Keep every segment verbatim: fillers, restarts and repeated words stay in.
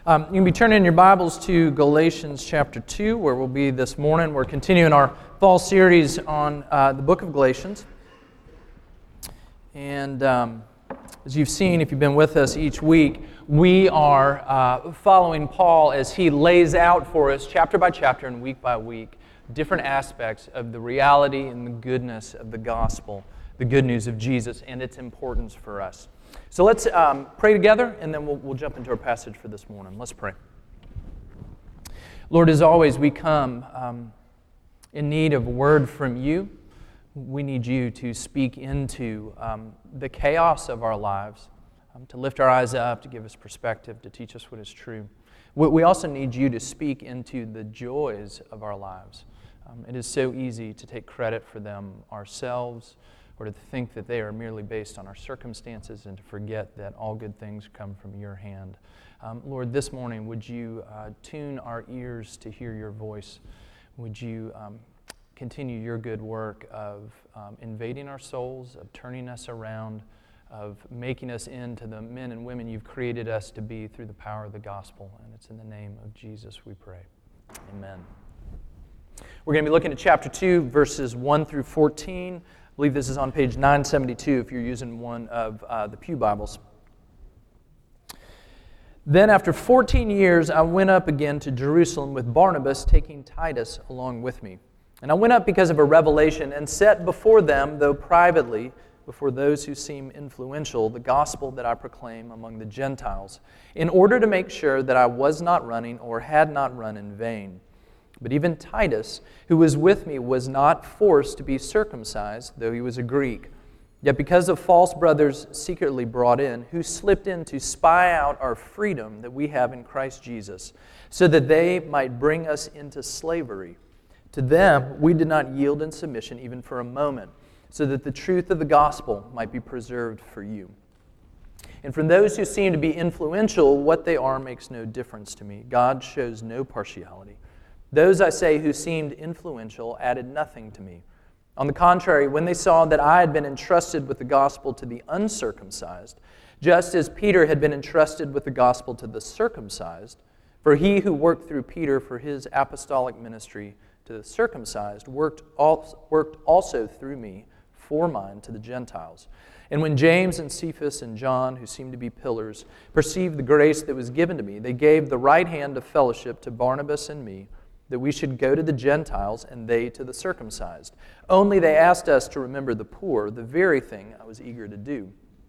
Um, you can be turning in your Bibles to Galatians chapter two, where we'll be this morning. We're continuing our fall series on uh, the book of Galatians. And um, as you've seen, if you've been with us each week, we are uh, following Paul as he lays out for us, chapter by chapter and week by week, different aspects of the reality and the goodness of the gospel, the good news of Jesus and its importance for us. So let's um, pray together, and then we'll, we'll jump into our passage for this morning. Let's pray. Lord, as always, we come um, in need of a word from you. We need you to speak into um, the chaos of our lives, um, to lift our eyes up, to give us perspective, to teach us what is true. We, we also need you to speak into the joys of our lives. Um, it is so easy to take credit for them ourselves, or to think that they are merely based on our circumstances, and to forget that all good things come from your hand. Um, Lord, this morning, would you uh, tune our ears to hear your voice? Would you um, continue your good work of um, invading our souls, of turning us around, of making us into the men and women you've created us to be through the power of the gospel? And it's in the name of Jesus we pray. Amen. We're going to be looking at chapter two, verses one through fourteen. I believe this is on page nine seventy-two if you're using one of uh, the Pew Bibles. Then after fourteen years, I went up again to Jerusalem with Barnabas, taking Titus along with me. And I went up because of a revelation and set before them, though privately, before those who seem influential, the gospel that I proclaim among the Gentiles, in order to make sure that I was not running or had not run in vain. But even Titus, who was with me, was not forced to be circumcised, though he was a Greek. Yet because of false brothers secretly brought in, who slipped in to spy out our freedom that we have in Christ Jesus, so that they might bring us into slavery. To them we did not yield in submission even for a moment, so that the truth of the gospel might be preserved for you. And from those who seem to be influential, what they are makes no difference to me. God shows no partiality. Those, I say, who seemed influential added nothing to me. On the contrary, when they saw that I had been entrusted with the gospel to the uncircumcised, just as Peter had been entrusted with the gospel to the circumcised, for he who worked through Peter for his apostolic ministry to the circumcised worked also through me for mine to the Gentiles. And when James and Cephas and John, who seemed to be pillars, perceived the grace that was given to me, they gave the right hand of fellowship to Barnabas and me, that we should go to the Gentiles and they to the circumcised. Only they asked us to remember the poor, the very thing I was eager to do.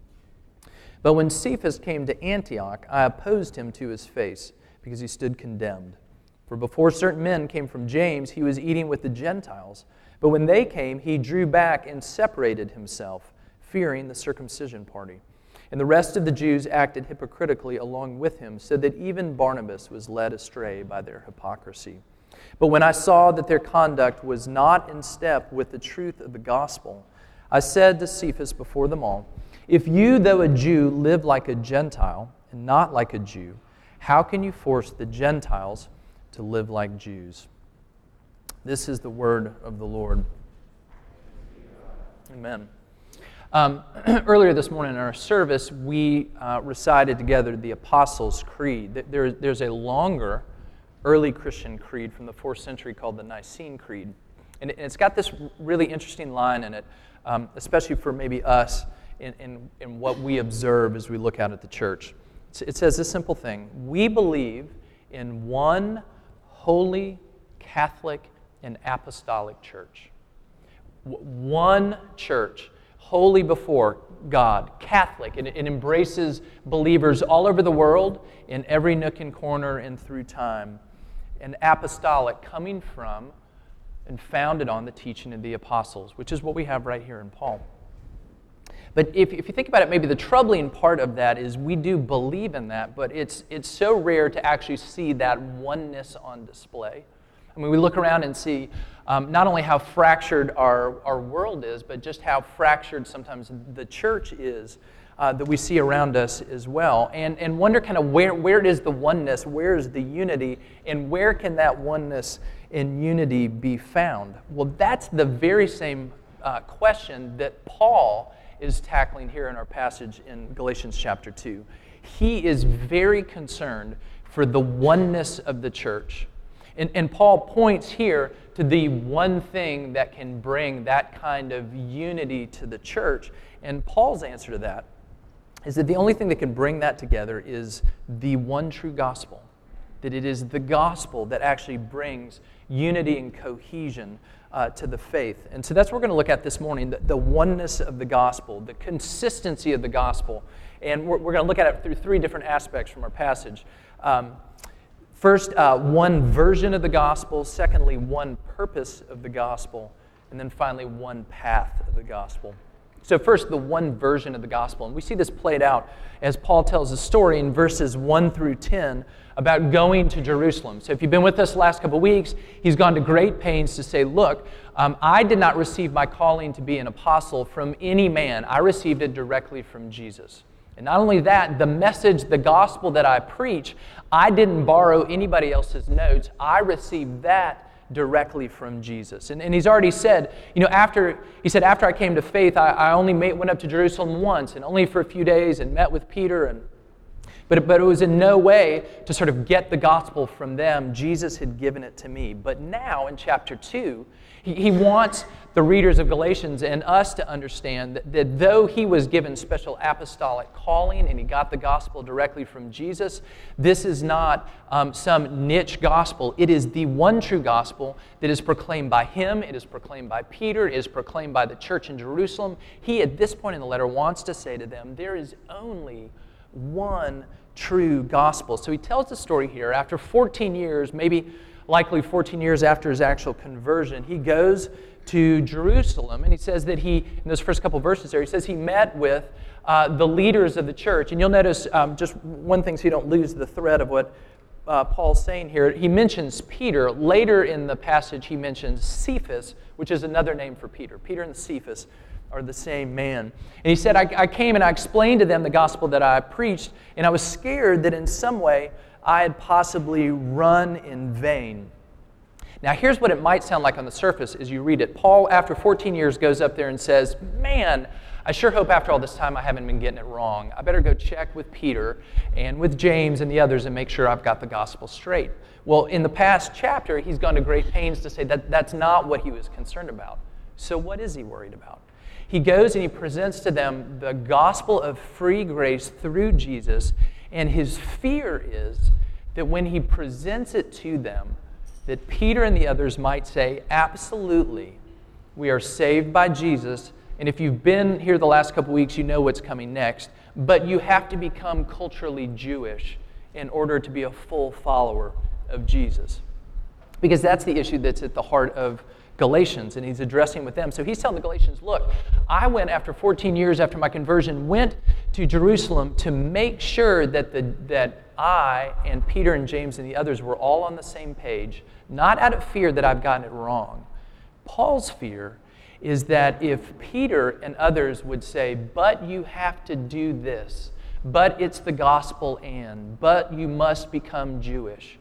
But when Cephas came to Antioch, I opposed him to his face, because he stood condemned. For before certain men came from James, he was eating with the Gentiles. But when they came, he drew back and separated himself, fearing the circumcision party. And the rest of the Jews acted hypocritically along with him, so that even Barnabas was led astray by their hypocrisy. But when I saw that their conduct was not in step with the truth of the gospel, I said to Cephas before them all, if you, though a Jew, live like a Gentile and not like a Jew, how can you force the Gentiles to live like Jews? This is the word of the Lord. Amen. Um, earlier this morning in our service, we uh, recited together the Apostles' Creed. There, there's a longer early Christian creed from the fourth century called the Nicene Creed. And it's got this really interesting line in it, um, especially for maybe us in, in, in what we observe as we look out at the church. It says this simple thing: we believe in one holy, Catholic, and apostolic church. One church, holy before God, Catholic. It, it embraces believers all over the world, in every nook and corner and through time. And apostolic, coming from and founded on the teaching of the apostles, which is what we have right here in Paul. But if, if you think about it, maybe the troubling part of that is we do believe in that, but it's it's so rare to actually see that oneness on display. I mean, we look around and see um, not only how fractured our, our world is, but just how fractured sometimes the church is uh, that we see around us as well. And, and wonder kind of where, where is the oneness, where is the unity, and where can that oneness and unity be found? Well, that's the very same uh, question that Paul is tackling here in our passage in Galatians chapter two. he is very concerned for the oneness of the church. And, and Paul points here to the one thing that can bring that kind of unity to the church. And Paul's answer to that is that the only thing that can bring that together is the one true gospel. That it is the gospel that actually brings unity and cohesion uh, to the faith. And so that's what we're going to look at this morning, the, the oneness of the gospel, the consistency of the gospel. And we're, we're going to look at it through three different aspects from our passage. Um, first, uh, one version of the gospel. Secondly, one purpose of the gospel. And then finally, one path of the gospel. So first, the one version of the gospel. And we see this played out as Paul tells a story in verses one through ten about going to Jerusalem. So if you've been with us the last couple of weeks, he's gone to great pains to say, look, um, I did not receive my calling to be an apostle from any man. I received it directly from Jesus. And not only that, the message, the gospel that I preach, I didn't borrow anybody else's notes. I received that directly from Jesus. And, and he's already said, you know, after, he said, after I came to faith, I, I only made, went up to Jerusalem once and only for a few days and met with Peter. And But, but it was in no way to sort of get the gospel from them. Jesus had given it to me. But now in chapter two, he, he wants the readers of Galatians and us to understand that, that though he was given special apostolic calling and he got the gospel directly from Jesus, this is not um, some niche gospel. It is the one true gospel that is proclaimed by him. It is proclaimed by Peter. It is proclaimed by the church in Jerusalem. He, at this point in the letter, wants to say to them, there is only one true gospel. So he tells the story here. After fourteen years, maybe likely fourteen years after his actual conversion, he goes to Jerusalem, and he says that he, in those first couple verses there, he says he met with uh, the leaders of the church. And you'll notice um, just one thing so you don't lose the thread of what uh, Paul's saying here. He mentions Peter. Later in the passage, he mentions Cephas, which is another name for Peter. Peter and Cephas are the same man. And he said, I, I came and I explained to them the gospel that I preached, and I was scared that in some way I had possibly run in vain. Now here's what it might sound like on the surface as you read it. Paul, after fourteen years, goes up there and says, man, I sure hope after all this time I haven't been getting it wrong. I better go check with Peter and with James and the others and make sure I've got the gospel straight. Well, in the past chapter, he's gone to great pains to say that that's not what he was concerned about. So what is he worried about? He goes and he presents to them the gospel of free grace through Jesus, and his fear is that when he presents it to them, that Peter and the others might say, absolutely, we are saved by Jesus, and if you've been here the last couple weeks, you know what's coming next, but you have to become culturally Jewish in order to be a full follower of Jesus. Because that's the issue that's at the heart of Galatians, and he's addressing with them. So he's telling the Galatians, look, I went after fourteen years after my conversion, went to Jerusalem to make sure that the that I and Peter and James and the others were all on the same page, not out of fear that I've gotten it wrong. Paul's fear is that if Peter and others would say, but you have to do this, but it's the gospel and, but you must become Jewish,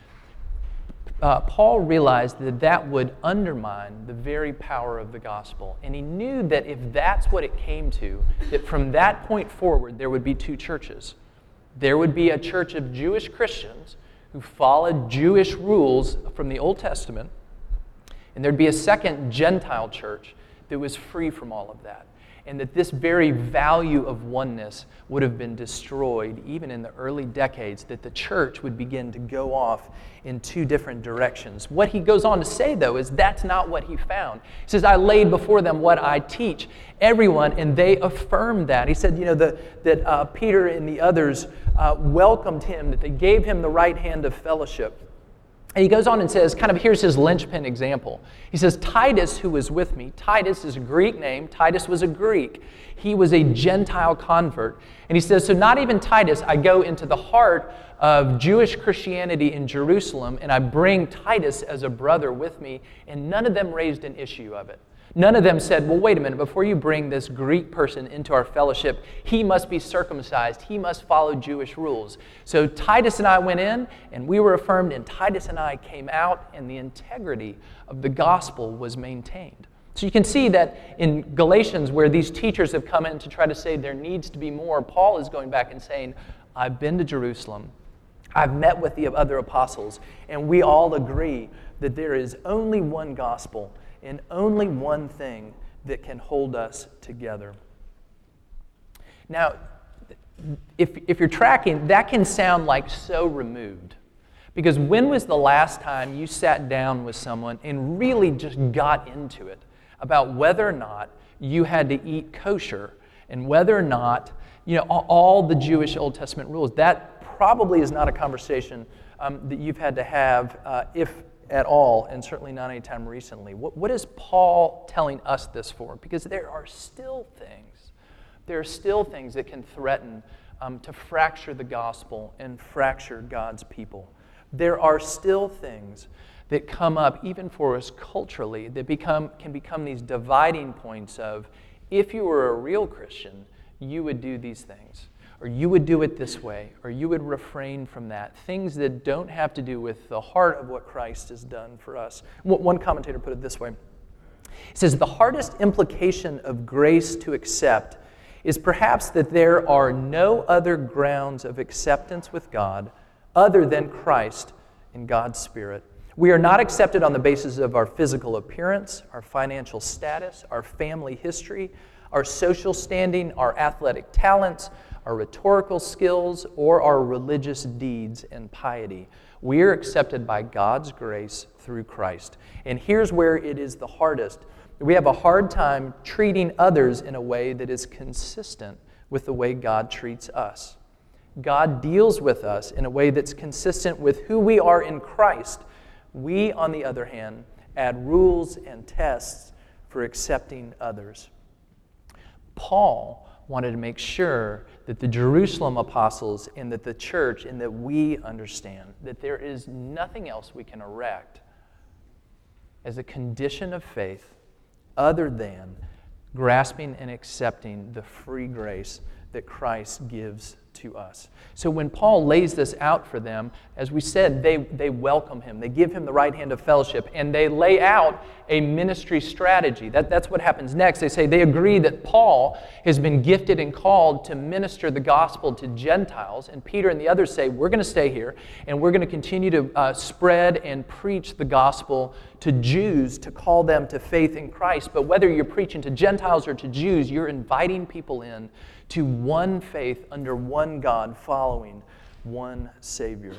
Uh, Paul realized that that would undermine the very power of the gospel. And he knew that if that's what it came to, that from that point forward, there would be two churches. There would be a church of Jewish Christians who followed Jewish rules from the Old Testament, and there'd be a second Gentile church that was free from all of that. And that this very value of oneness would have been destroyed even in the early decades, that the church would begin to go off in two different directions. What he goes on to say, though, is that's not what he found. He says, I laid before them what I teach everyone, and they affirmed that. He said, you know, the, that uh, Peter and the others uh, welcomed him, that they gave him the right hand of fellowship. And he goes on and says, kind of here's his linchpin example. He says, Titus, who was with me, Titus is a Greek name. Titus was a Greek. He was a Gentile convert. And he says, so not even Titus, I go into the heart of Jewish Christianity in Jerusalem, and I bring Titus as a brother with me, and none of them raised an issue of it. None of them said, well, wait a minute, before you bring this Greek person into our fellowship, he must be circumcised. He must follow Jewish rules. So Titus and I went in, and we were affirmed, and Titus and I came out, and the integrity of the gospel was maintained. So you can see that in Galatians, where these teachers have come in to try to say there needs to be more, Paul is going back and saying, I've been to Jerusalem. I've met with the other apostles, and we all agree that there is only one gospel and only one thing that can hold us together. Now, if, if you're tracking, that can sound like so removed. Because when was the last time you sat down with someone and really just got into it about whether or not you had to eat kosher and whether or not, you know, all the Jewish Old Testament rules? That probably is not a conversation um, that you've had to have, uh, if at all, and certainly not any time recently. What, what is Paul telling us this for? Because there are still things, there are still things that can threaten um, to fracture the gospel and fracture God's people. There are still things that come up, even for us culturally, that become can become these dividing points of, if you were a real Christian, you would do these things, or you would do it this way, or you would refrain from that. Things that don't have to do with the heart of what Christ has done for us. One commentator put it this way. He says, the hardest implication of grace to accept is perhaps that there are no other grounds of acceptance with God other than Christ and God's Spirit. We are not accepted on the basis of our physical appearance, our financial status, our family history, our social standing, our athletic talents, our rhetorical skills, or our religious deeds and piety. We are accepted by God's grace through Christ. And here's where it is the hardest. We have a hard time treating others in a way that is consistent with the way God treats us. God deals with us in a way that's consistent with who we are in Christ. We, on the other hand, add rules and tests for accepting others. Paul wanted to make sure that the Jerusalem apostles and that the church and that we understand that there is nothing else we can erect as a condition of faith other than grasping and accepting the free grace that Christ gives to us. So when Paul lays this out for them, as we said, they, they welcome him. They give him the right hand of fellowship, and they lay out a ministry strategy. That, that's what happens next. They say they agree that Paul has been gifted and called to minister the gospel to Gentiles, and Peter and the others say, we're going to stay here, and we're going to continue to uh, spread and preach the gospel to Jews, to call them to faith in Christ. But whether you're preaching to Gentiles or to Jews, you're inviting people in to one faith under one God, following one Savior.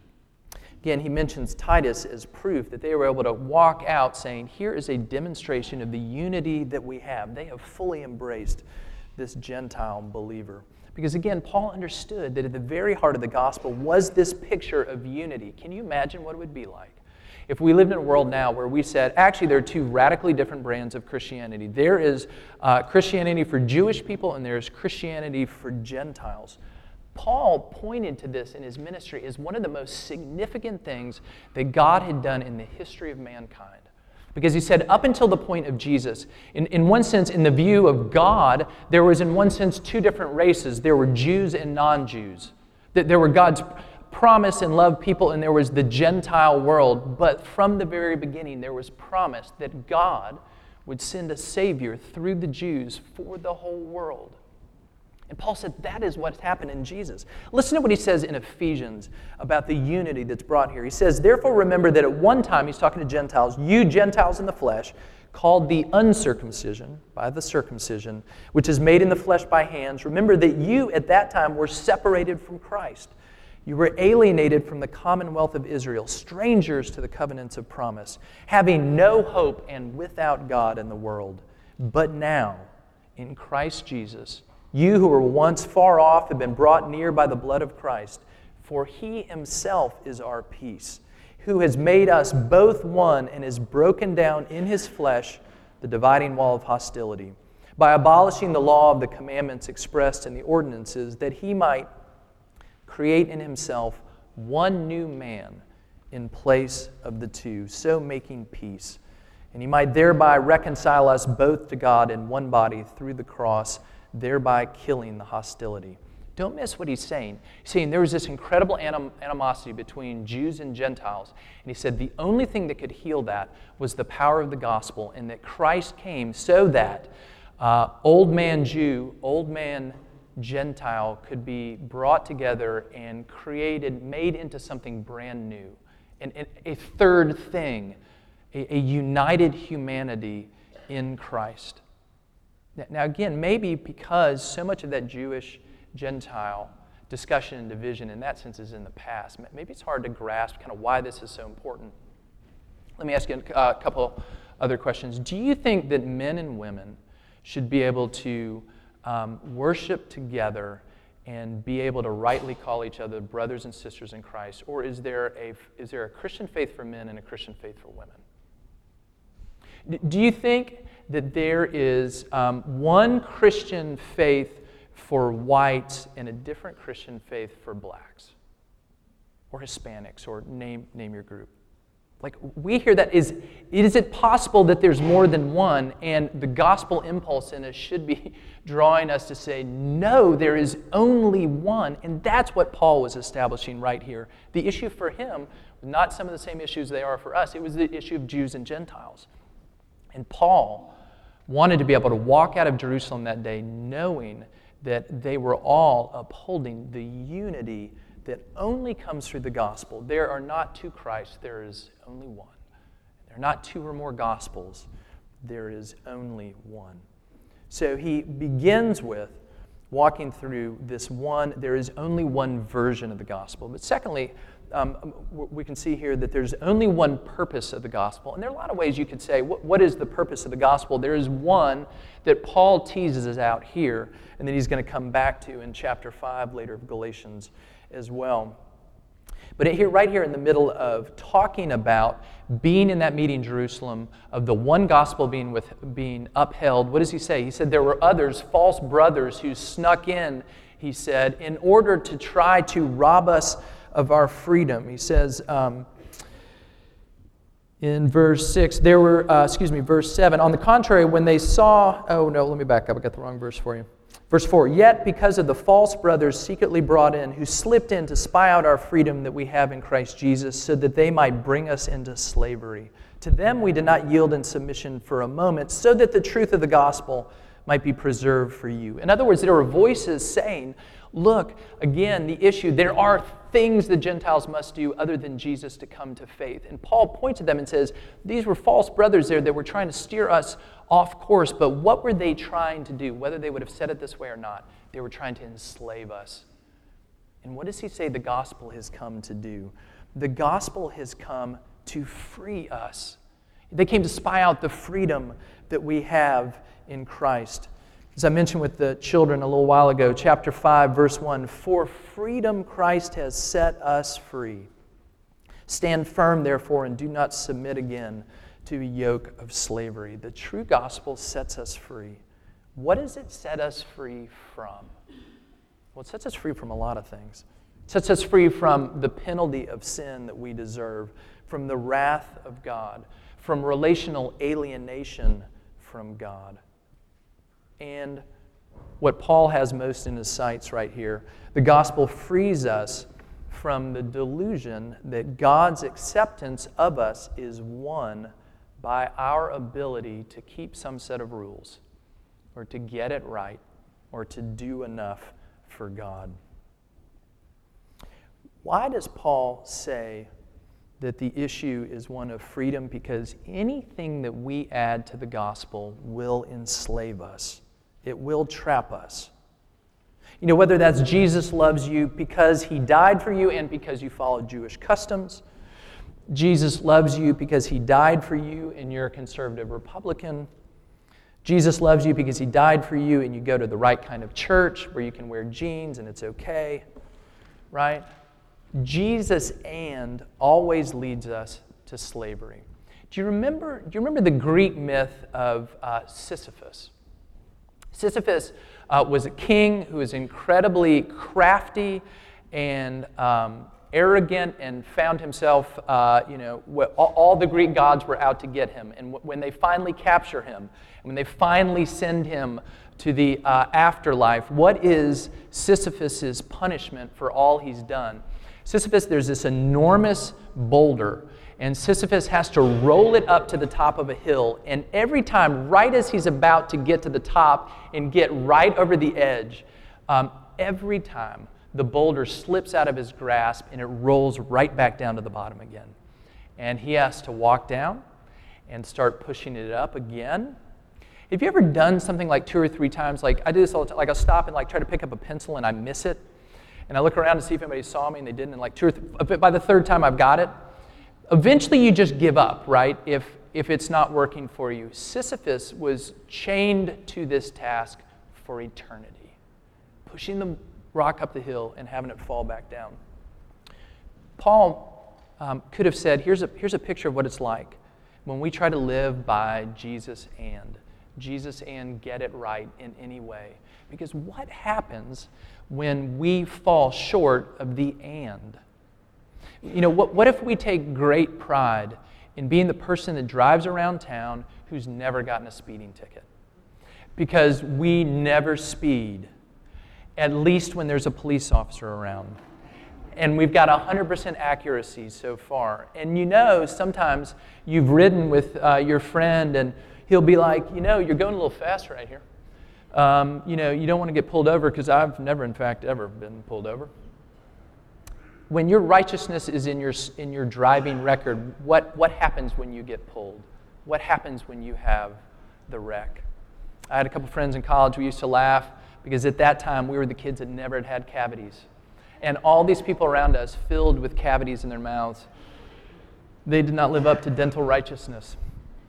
Again, he mentions Titus as proof that they were able to walk out saying, here is a demonstration of the unity that we have. They have fully embraced this Gentile believer. Because again, Paul understood that at the very heart of the gospel was this picture of unity. Can you imagine what it would be like if we lived in a world now where we said, actually, there are two radically different brands of Christianity. There is uh, Christianity for Jewish people, and there is Christianity for Gentiles. Paul pointed to this in his ministry as one of the most significant things that God had done in the history of mankind. Because he said, up until the point of Jesus, in, in one sense, in the view of God, there was in one sense two different races. There were Jews and non-Jews. There were God's promise and love people, and there was the Gentile world. But from the very beginning, there was promise that God would send a Savior through the Jews for the whole world. And Paul said that is what's happened in Jesus. Listen to what he says in Ephesians about the unity that's brought here. He says, therefore remember that at one time, he's talking to Gentiles, you Gentiles in the flesh, called the uncircumcision by the circumcision, which is made in the flesh by hands. Remember that you at that time were separated from Christ. You were alienated from the commonwealth of Israel, strangers to the covenants of promise, having no hope and without God in the world. But now, in Christ Jesus, you who were once far off have been brought near by the blood of Christ, for he himself is our peace, who has made us both one and has broken down in his flesh the dividing wall of hostility, by abolishing the law of the commandments expressed in the ordinances, that he might create in himself one new man in place of the two, so making peace. And he might thereby reconcile us both to God in one body through the cross, thereby killing the hostility. Don't miss what he's saying. He's saying there was this incredible anim- animosity between Jews and Gentiles. And he said the only thing that could heal that was the power of the gospel, and that Christ came so that uh, old man Jew, old man Gentile could be brought together and created, made into something brand new, and, and a third thing, a, a united humanity in Christ. Now again, maybe because so much of that Jewish-Gentile discussion and division in that sense is in the past, maybe it's hard to grasp kind of why this is so important. Let me ask you a couple other questions. Do you think that men and women should be able to um, worship together and be able to rightly call each other brothers and sisters in Christ? Or is there a, is there a Christian faith for men and a Christian faith for women? Do you think that there is um, one Christian faith for whites and a different Christian faith for blacks or Hispanics, or name, name your group? Like, we hear that. Is, is it possible that there's more than one, and the gospel impulse in us should be drawing us to say, no, there is only one, and that's what Paul was establishing right here. The issue for him was not some of the same issues they are for us. It was the issue of Jews and Gentiles. And Paul wanted to be able to walk out of Jerusalem that day knowing that they were all upholding the unity that only comes through the gospel. There are not two Christs, there is only one. There are not two or more gospels, there is only one. So he begins with walking through this one, there is only one version of the gospel. But secondly, um, we can see here that there's only one purpose of the gospel. And there are a lot of ways you could say, what, what is the purpose of the gospel? There is one that Paul teases us out here, and that he's going to come back to in chapter five later of Galatians as well. But here, right here in the middle of talking about being in that meeting in Jerusalem, of the one gospel being with being upheld, what does he say? He said there were others, false brothers, who snuck in, he said, in order to try to rob us of our freedom. He says um, in verse six, there were, uh, excuse me, verse seven, on the contrary, when they saw, oh no, let me back up, I got the wrong verse for you. Verse four, yet because of the false brothers secretly brought in, who slipped in to spy out our freedom that we have in Christ Jesus, so that they might bring us into slavery. To them we did not yield in submission for a moment, so that the truth of the gospel might be preserved for you. In other words, there were voices saying, look, again, the issue, there are things the Gentiles must do other than Jesus to come to faith. And Paul points at them and says, these were false brothers there that were trying to steer us off course, but what were they trying to do? Whether they would have said it this way or not, they were trying to enslave us. And what does he say the gospel has come to do? The gospel has come to free us. They came to spy out the freedom that we have in Christ. As I mentioned with the children a little while ago, chapter five, verse one, for freedom Christ has set us free. Stand firm, therefore, and do not submit again to a yoke of slavery. The true gospel sets us free. What does it set us free from? Well, it sets us free from a lot of things. It sets us free from the penalty of sin that we deserve, from the wrath of God, from relational alienation from God. And what Paul has most in his sights right here, the gospel frees us from the delusion that God's acceptance of us is won by our ability to keep some set of rules, or to get it right, or to do enough for God. Why does Paul say that the issue is one of freedom? Because anything that we add to the gospel will enslave us. It will trap us. You know, whether that's Jesus loves you because he died for you and because you follow Jewish customs, Jesus loves you because he died for you and you're a conservative Republican, Jesus loves you because he died for you and you go to the right kind of church where you can wear jeans and it's okay, right? Jesus and always leads us to slavery. Do you remember, do you remember the Greek myth of uh, Sisyphus? Sisyphus uh, was a king who was incredibly crafty and um, arrogant and found himself, uh, you know, all, all the Greek gods were out to get him. And w- when they finally capture him, when they finally send him to the uh, afterlife, what is Sisyphus's punishment for all he's done? Sisyphus, there's this enormous boulder, and Sisyphus has to roll it up to the top of a hill, and every time, right as he's about to get to the top and get right over the edge, Um, every time the boulder slips out of his grasp and it rolls right back down to the bottom again. And he has to walk down and start pushing it up again. Have you ever done something like two or three times? Like I do this all the time. Like I'll stop and like try to pick up a pencil and I miss it. And I look around to see if anybody saw me and they didn't. And like two or th- by the third time I've got it, eventually you just give up, right? If if it's not working for you. Sisyphus was chained to this task for eternity, pushing the rock up the hill and having it fall back down. Paul um, could have said, here's a, here's a picture of what it's like when we try to live by Jesus and, Jesus and get it right in any way. Because what happens when we fall short of the and? You know, what, what if we take great pride in being the person that drives around town who's never gotten a speeding ticket? Because we never speed, at least when there's a police officer around. And we've got one hundred percent accuracy so far. And you know, sometimes you've ridden with uh, your friend and he'll be like, you know, you're going a little fast right here. Um, you know, you don't want to get pulled over, because I've never, in fact, ever been pulled over. When your righteousness is in your in your driving record, what, what happens when you get pulled? What happens when you have the wreck? I had a couple friends in college. We used to laugh because at that time we were the kids that never had had cavities. And all these people around us filled with cavities in their mouths. They did not live up to dental righteousness.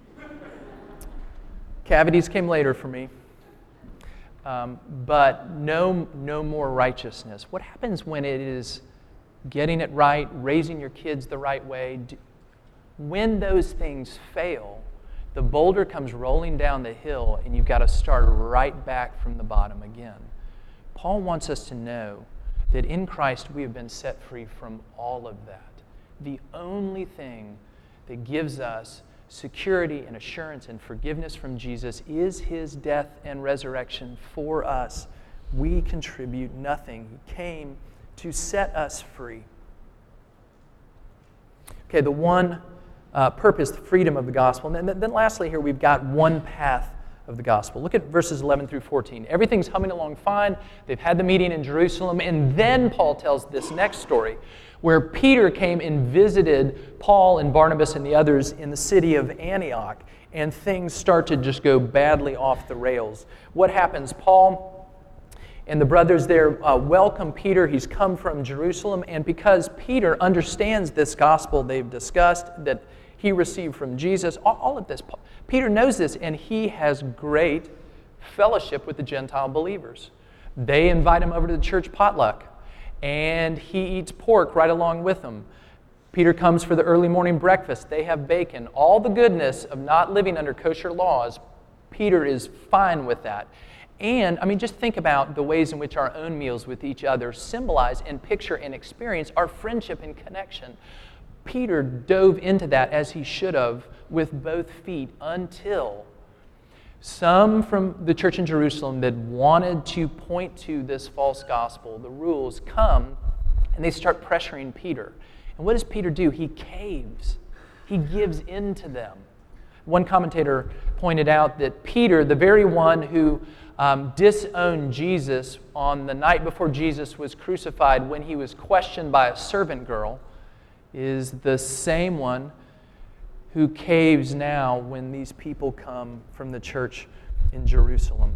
Cavities came later for me. Um, but no, no more righteousness. What happens when it is getting it right, raising your kids the right way? When those things fail, the boulder comes rolling down the hill and you've got to start right back from the bottom again. Paul wants us to know that in Christ we have been set free from all of that. The only thing that gives us security and assurance and forgiveness from Jesus is his death and resurrection for us. We contribute nothing. He came to set us free. Okay, the one uh, purpose, the freedom of the gospel. And then, then lastly here, we've got one path of the gospel. Look at verses eleven through fourteen. Everything's humming along fine. They've had the meeting in Jerusalem. And then Paul tells this next story where Peter came and visited Paul and Barnabas and the others in the city of Antioch. And things start to just go badly off the rails. What happens? Paul and the brothers there uh, welcome Peter. He's come from Jerusalem. And because Peter understands this gospel they've discussed, that he received from Jesus, all, all of this, Peter knows this, and he has great fellowship with the Gentile believers. They invite him over to the church potluck, and he eats pork right along with them. Peter comes for the early morning breakfast. They have bacon. All the goodness of not living under kosher laws, Peter is fine with that. And, I mean, just think about the ways in which our own meals with each other symbolize and picture and experience our friendship and connection. Peter dove into that, as he should have, with both feet, until some from the church in Jerusalem that wanted to point to this false gospel, the rules, come and they start pressuring Peter. And what does Peter do? He caves. He gives in to them. One commentator pointed out that Peter, the very one who um, disowned Jesus on the night before Jesus was crucified when he was questioned by a servant girl, is the same one who caves now when these people come from the church in Jerusalem.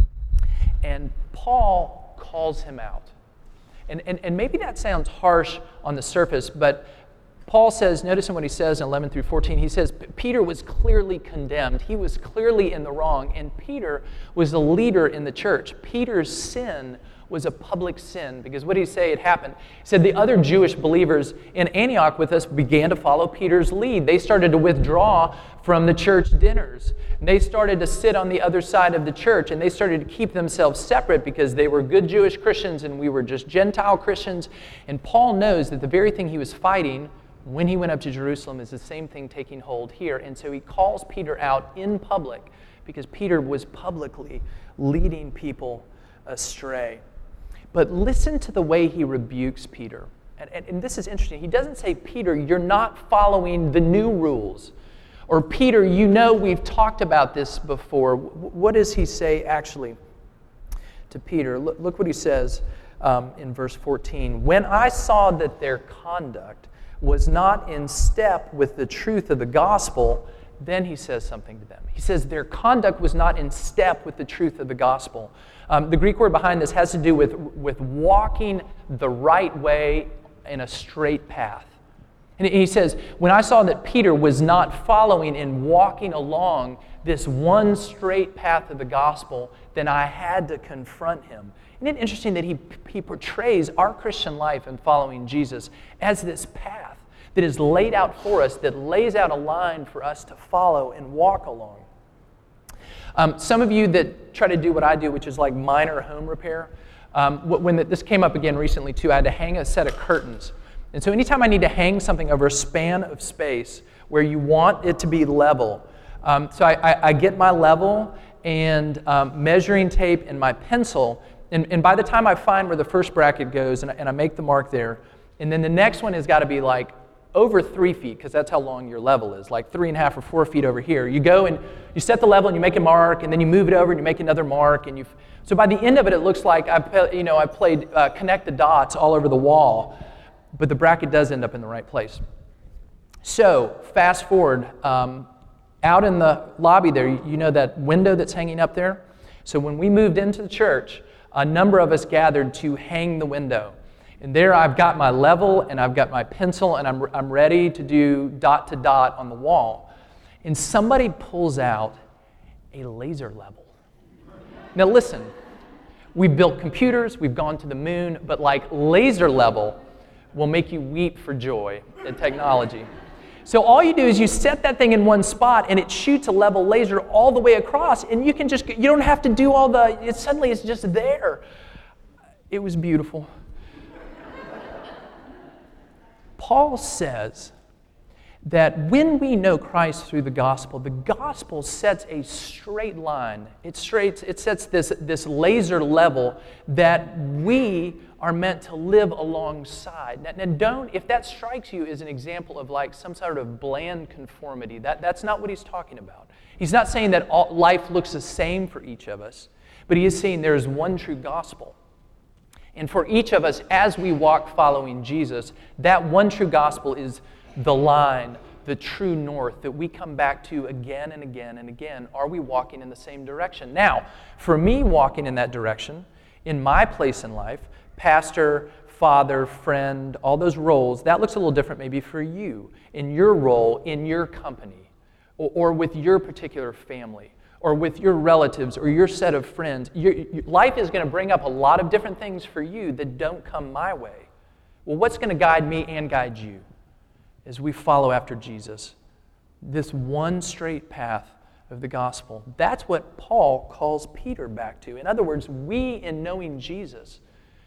And Paul calls him out. And, and, and maybe that sounds harsh on the surface, but Paul says, notice in what he says in eleven through fourteen, he says, Peter was clearly condemned. He was clearly in the wrong, and Peter was the leader in the church. Peter's sin was a public sin, because what did he say had happened? He said the other Jewish believers in Antioch with us began to follow Peter's lead. They started to withdraw from the church dinners. And they started to sit on the other side of the church, and they started to keep themselves separate because they were good Jewish Christians and we were just Gentile Christians. And Paul knows that the very thing he was fighting when he went up to Jerusalem is the same thing taking hold here. And so he calls Peter out in public because Peter was publicly leading people astray. But listen to the way he rebukes Peter. And, and, and this is interesting. He doesn't say, Peter, you're not following the new rules. Or, Peter, you know we've talked about this before. W- what does he say actually? to Peter. Look, look what he says um, in verse fourteen. When I saw that their conduct was not in step with the truth of the gospel, then he says something to them. He says their conduct was not in step with the truth of the gospel. Um, the Greek word behind this has to do with, with walking the right way in a straight path. And he says, when I saw that Peter was not following and walking along this one straight path of the gospel, then I had to confront him. Isn't it interesting that he, he portrays our Christian life and following Jesus as this path that is laid out for us, that lays out a line for us to follow and walk along? Um, some of you that try to do what I do, which is like minor home repair, um, when the, this came up again recently too, I had to hang a set of curtains. And so anytime I need to hang something over a span of space where you want it to be level, um, so I, I, I get my level and um, measuring tape and my pencil, and, and by the time I find where the first bracket goes and I, and I make the mark there, and then the next one has got to be like over three feet, because that's how long your level is, like three and a half or four feet over here. You go and you set the level and you make a mark, and then you move it over and you make another mark, and you. So by the end of it, it looks like I, you know, I played uh, connect the dots all over the wall. But the bracket does end up in the right place. So, fast forward, um, out in the lobby there, you know that window that's hanging up there? So when we moved into the church, a number of us gathered to hang the window. And there I've got my level, and I've got my pencil, and I'm, I'm ready to do dot to dot on the wall. And somebody pulls out a laser level. Now listen, we've built computers, we've gone to the moon, but like laser level will make you weep for joy at technology. So all you do is you set that thing in one spot and it shoots a level laser all the way across, and you can just, you don't have to do all the, it, suddenly it's just there. It was beautiful. Paul says that when we know Christ through the gospel, the gospel sets a straight line. It straight, it sets this, this laser level that we are meant to live alongside. Now, now don't, if that strikes you as an example of like some sort of bland conformity, that, that's not what he's talking about. He's not saying that all, life looks the same for each of us, but he is saying there is one true gospel. And for each of us, as we walk following Jesus, that one true gospel is the line, the true north that we come back to again and again and again. Are we walking in the same direction? Now, for me, walking in that direction, in my place in life, pastor, father, friend, all those roles, that looks a little different maybe for you, in your role, in your company, or, or with your particular family, or with your relatives, or your set of friends. Your, your life is going to bring up a lot of different things for you that don't come my way. Well, what's going to guide me and guide you as we follow after Jesus? This one straight path of the gospel. That's what Paul calls Peter back to. In other words, we, in knowing Jesus,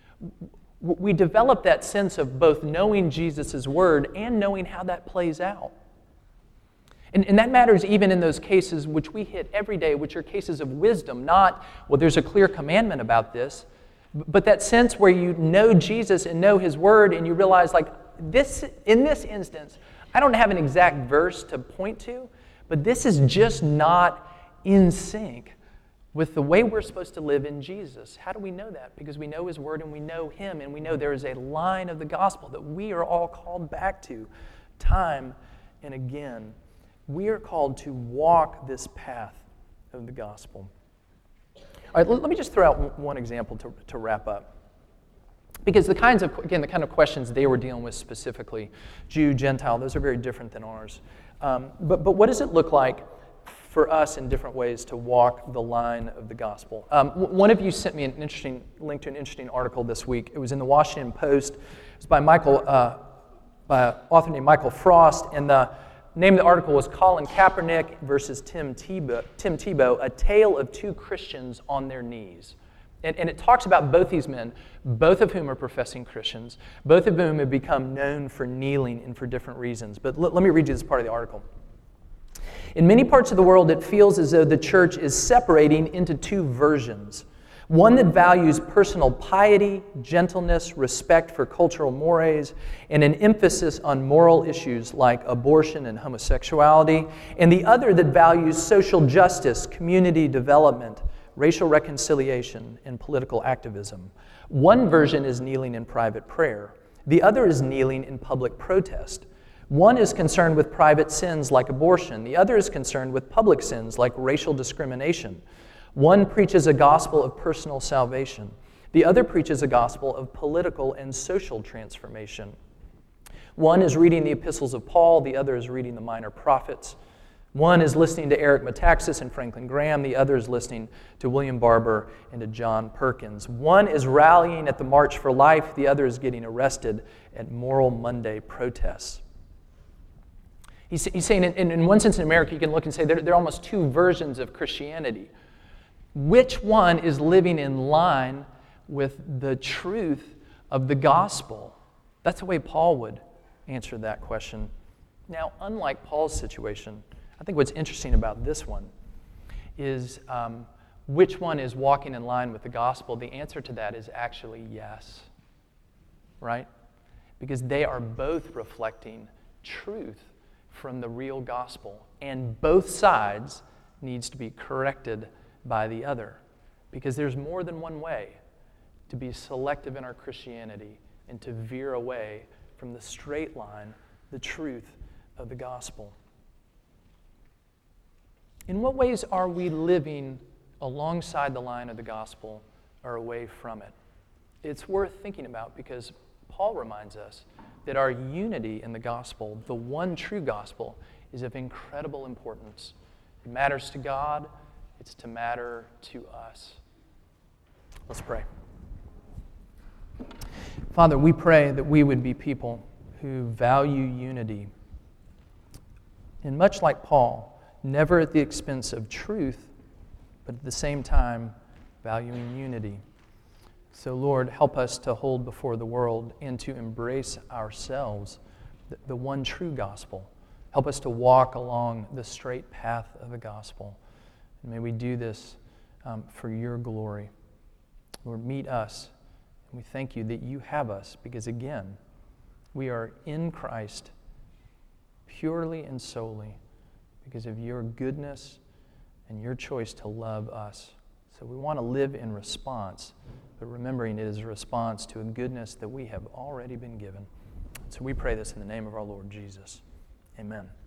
we develop that sense of both knowing Jesus' word and knowing how that plays out. And, and that matters even in those cases which we hit every day, which are cases of wisdom, not, well, there's a clear commandment about this, but that sense where you know Jesus and know his word and you realize, like, this, in this instance, I don't have an exact verse to point to, but this is just not in sync with the way we're supposed to live in Jesus. How do we know that? Because we know his word and we know him, and we know there is a line of the gospel that we are all called back to time and again. We are called to walk this path of the gospel. All right, let me just throw out one example to, to wrap up. Because the kinds of, again, the kind of questions they were dealing with specifically, Jew, Gentile, those are very different than ours. Um, but, but what does it look like for us in different ways to walk the line of the gospel? Um, one of you sent me an interesting link to an interesting article this week. It was in the Washington Post. It was by Michael, uh, by an author named Michael Frost, and the name of the article was Colin Kaepernick versus Tim Tebow, Tim Tebow, A Tale of Two Christians on Their Knees. And, and it talks about both these men, both of whom are professing Christians, both of whom have become known for kneeling and for different reasons. But l- let me read you this part of the article. In many parts of the world, it feels as though the church is separating into two versions. One that values personal piety, gentleness, respect for cultural mores, and an emphasis on moral issues like abortion and homosexuality, and the other that values social justice, community development, racial reconciliation and political activism. One version is kneeling in private prayer. The other is kneeling in public protest. One is concerned with private sins like abortion. The other is concerned with public sins like racial discrimination. One preaches a gospel of personal salvation. The other preaches a gospel of political and social transformation. One is reading the epistles of Paul. The other is reading the minor prophets. One is listening to Eric Metaxas and Franklin Graham. The other is listening to William Barber and to John Perkins. One is rallying at the March for Life. The other is getting arrested at Moral Monday protests. He's, he's saying in, in one sense in America, you can look and say there, there are almost two versions of Christianity. Which one is living in line with the truth of the gospel? That's the way Paul would answer that question. Now, unlike Paul's situation, I think what's interesting about this one is um, which one is walking in line with the gospel? The answer to that is actually yes, right? Because they are both reflecting truth from the real gospel, and both sides needs to be corrected by the other, because there's more than one way to be selective in our Christianity and to veer away from the straight line, the truth of the gospel. In what ways are we living alongside the line of the gospel or away from it? It's worth thinking about because Paul reminds us that our unity in the gospel, the one true gospel, is of incredible importance. It matters to God. It's to matter to us. Let's pray. Father, we pray that we would be people who value unity. And much like Paul, never at the expense of truth, but at the same time, valuing unity. So, Lord, help us to hold before the world and to embrace ourselves the, the one true gospel. Help us to walk along the straight path of the gospel. And may we do this um, for your glory. Lord, meet us. And we thank you that you have us because, again, we are in Christ purely and solely because of your goodness and your choice to love us. So we want to live in response, but remembering it is a response to a goodness that we have already been given. So we pray this in the name of our Lord Jesus. Amen.